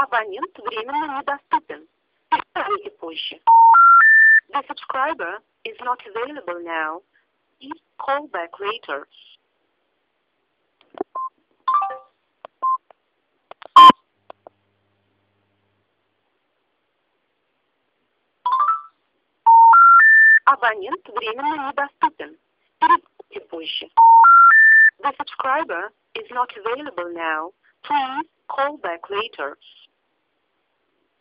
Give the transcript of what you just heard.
Абонент временно недоступен. Перезвоните позже. The subscriber is not available now. Please call back later. Абонент временно недоступен. Перезвоните позже. The subscriber is not available now. Please call back later.